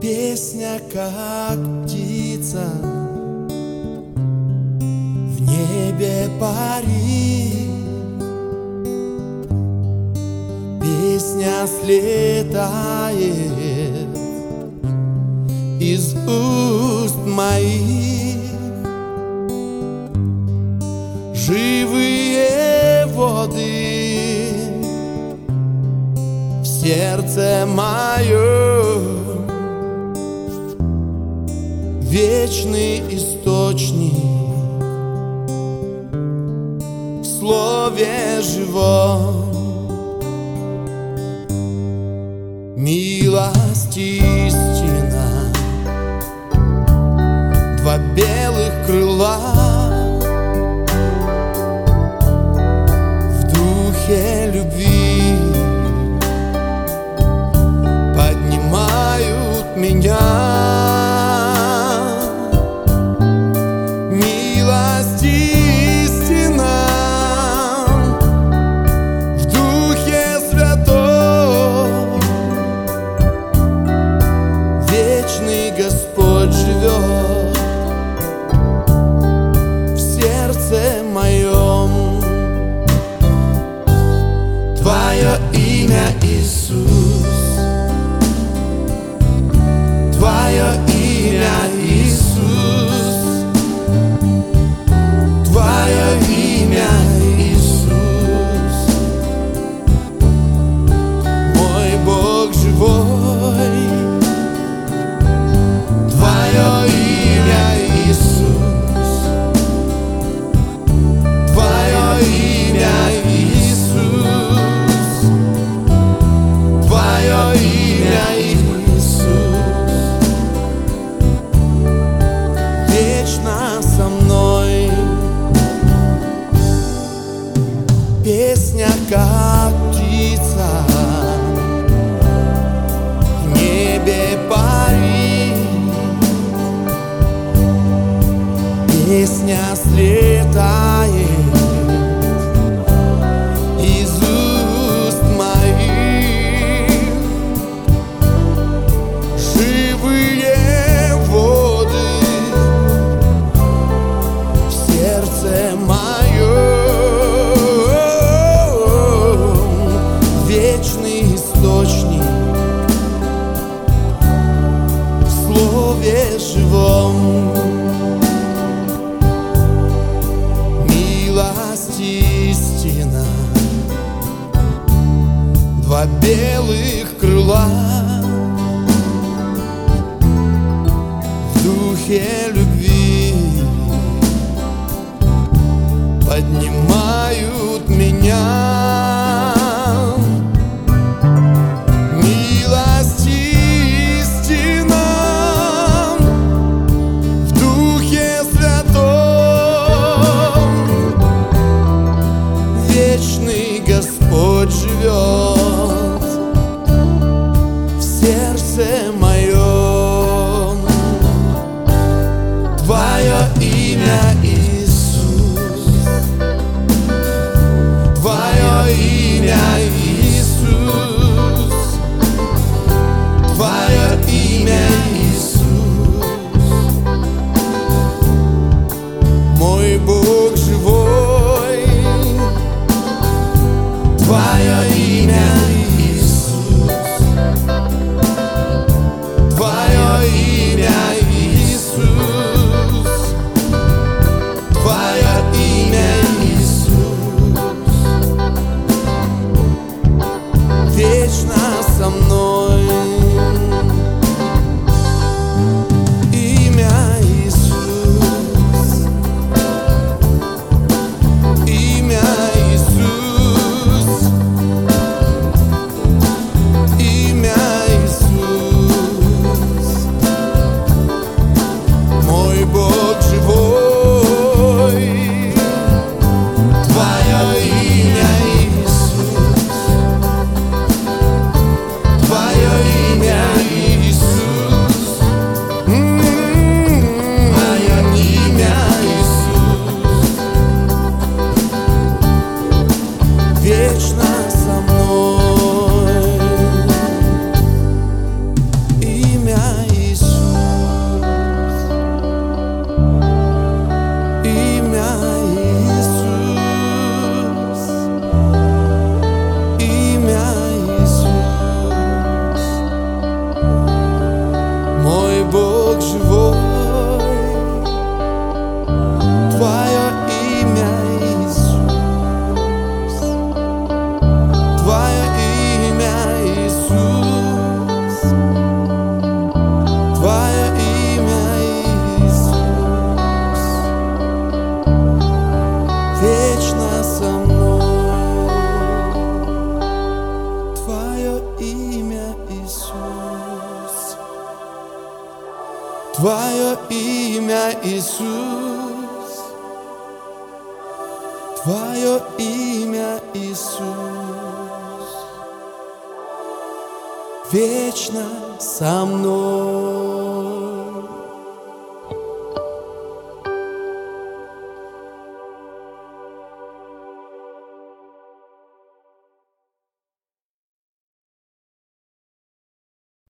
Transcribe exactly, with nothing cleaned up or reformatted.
Песня, как птица, в небе парит. Песня слетает из уст моих. Живые воды в сердце моем, вечный источник в слове живом. Милость истина, два белых крыла в духе любви поднимают меня. Милость истина в Духе Святом, вечный Господь живет в сердце моем. Твое имя Иисус, Твое имя Иисус, Твое имя Иисус, мой Бог живой. Твое имя Иисус, Твое имя Иисус, Твое имя Иисус, вечно со мной. Песня, как птица, в небе парит. Песня слетает из уст моих. Живые воды в сердце моем, вечный источник в слове живом. Милость истина, два белых крыла в духе любви поднимают меня. Милость истина в Духе Святом, вечный Господь живет в сердце моем. Твое имя Иисус, Твое имя Иисус, Твое имя Иисус, мой Бог живой. Твое имя Иисус, Твое имя Иисус, Твое имя Иисус, вечно со мной. Твое имя, Иисус, Твое имя, Иисус, вечно со мной.